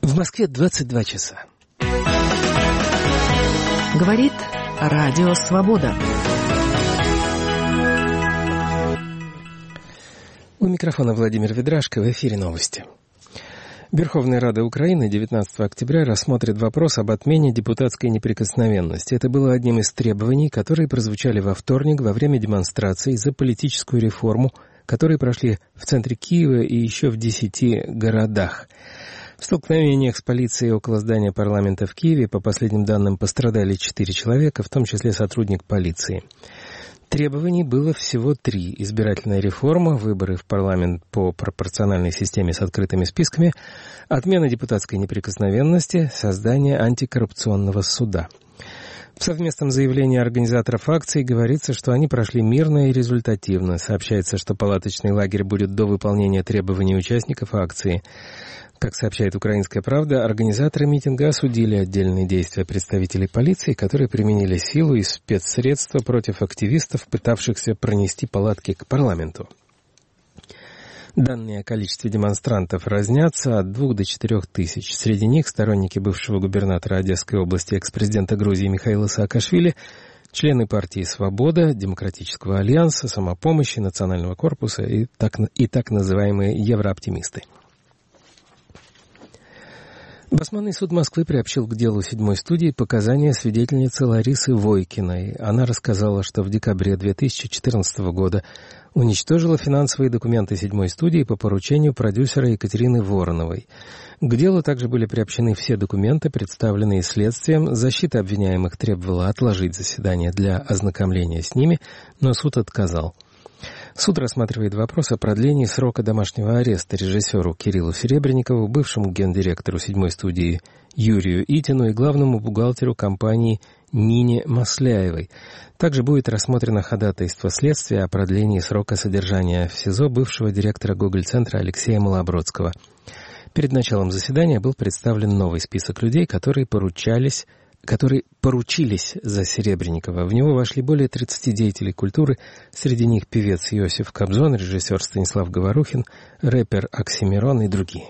В Москве 22 часа. Говорит Радио Свобода. У микрофона Владимир Ведрашко, в эфире новости. Верховная Рада Украины 19 октября рассмотрит вопрос об отмене депутатской неприкосновенности. Это было одним из требований, которые прозвучали во вторник во время демонстраций за политическую реформу, которые прошли в центре Киева и еще в 10 городах. В столкновениях с полицией около здания парламента в Киеве, по последним данным, пострадали 4 человека, в том числе сотрудник полиции. Требований было всего 3. Избирательная реформа, выборы в парламент по пропорциональной системе с открытыми списками, отмена депутатской неприкосновенности, создание антикоррупционного суда. В совместном заявлении организаторов акции говорится, что они прошли мирно и результативно. Сообщается, что палаточный лагерь будет до выполнения требований участников акции. Как сообщает «Украинская правда», организаторы митинга осудили отдельные действия представителей полиции, которые применили силу и спецсредства против активистов, пытавшихся пронести палатки к парламенту. Данные о количестве демонстрантов разнятся от 2 до 4 тысяч. Среди них сторонники бывшего губернатора Одесской области, экс-президента Грузии Михаила Саакашвили, члены партии «Свобода», Демократического альянса, самопомощи, Национального корпуса и так называемые еврооптимисты. Басманный суд Москвы приобщил к делу 7-й студии показания свидетельницы Ларисы Войкиной. Она рассказала, что в декабре 2014 года уничтожила финансовые документы 7-й студии по поручению продюсера Екатерины Вороновой. К делу также были приобщены все документы, представленные следствием. Защита обвиняемых требовала отложить заседание для ознакомления с ними, но суд отказал. Суд рассматривает вопрос о продлении срока домашнего ареста режиссеру Кириллу Серебренникову, бывшему гендиректору 7-й студии Юрию Итину и главному бухгалтеру компании Нине Масляевой. Также будет рассмотрено ходатайство следствия о продлении срока содержания в СИЗО бывшего директора Гоголь-центра Алексея Малобродского. Перед началом заседания был представлен новый список людей, которые поручились за Серебренникова. В него вошли более 30 деятелей культуры, среди них певец Иосиф Кобзон, режиссер Станислав Говорухин, рэпер Оксимирон и другие.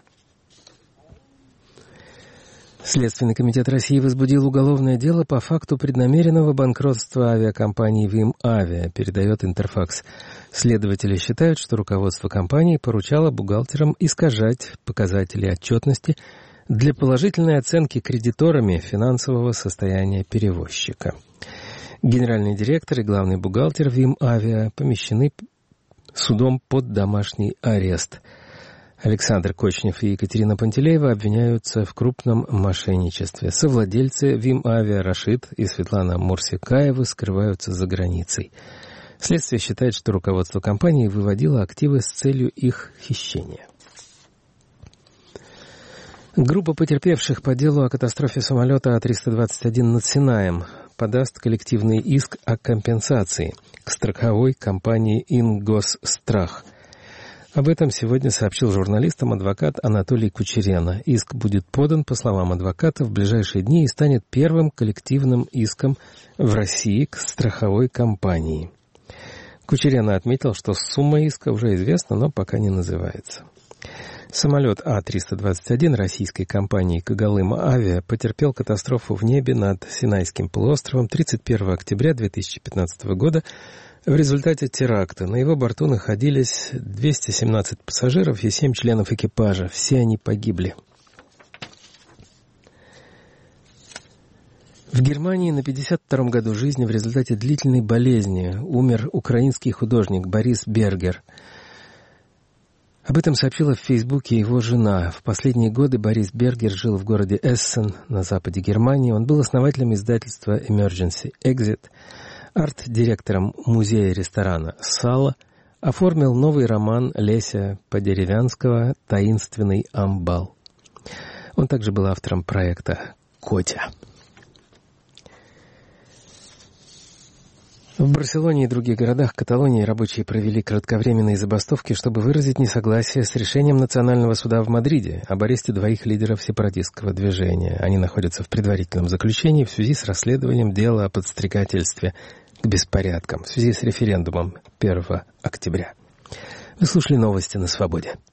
Следственный комитет России возбудил уголовное дело по факту преднамеренного банкротства авиакомпании «Вим Авиа», передает Интерфакс. Следователи считают, что руководство компании поручало бухгалтерам искажать показатели отчетности для положительной оценки кредиторами финансового состояния перевозчика. Генеральный директор и главный бухгалтер «Вим Авиа» помещены судом под домашний арест. Александр Кочнев и Екатерина Пантелеева обвиняются в крупном мошенничестве. Совладельцы «Вим Авиа» Рашид и Светлана Мурсикаева скрываются за границей. Следствие считает, что руководство компании выводило активы с целью их хищения. Группа потерпевших по делу о катастрофе самолета А-321 над Синаем подаст коллективный иск о компенсации к страховой компании «Ингосстрах». Об этом сегодня сообщил журналистам адвокат Анатолий Кучерена. Иск будет подан, по словам адвоката, в ближайшие дни и станет первым коллективным иском в России к страховой компании. Кучерена отметил, что сумма иска уже известна, но пока не называется. Самолет А-321 российской компании «Когалым Авиа» потерпел катастрофу в небе над Синайским полуостровом 31 октября 2015 года в результате теракта. На его борту находились 217 пассажиров и 7 членов экипажа. Все они погибли. В Германии на 52-м году жизни в результате длительной болезни умер украинский художник Борис Бергер. Об этом сообщила в Фейсбуке его жена. В последние годы Борис Бергер жил в городе Эссен на западе Германии. Он был основателем издательства Emergency Exit, арт-директором музея-ресторана «Сало», оформил новый роман Леся Подеревянского «Таинственный амбал». Он также был автором проекта «Котя». В Барселоне и других городах Каталонии рабочие провели кратковременные забастовки, чтобы выразить несогласие с решением Национального суда в Мадриде об аресте 2 лидеров сепаратистского движения. Они находятся в предварительном заключении в связи с расследованием дела о подстрекательстве к беспорядкам в связи с референдумом 1 октября. Вы слушали новости на Свободе.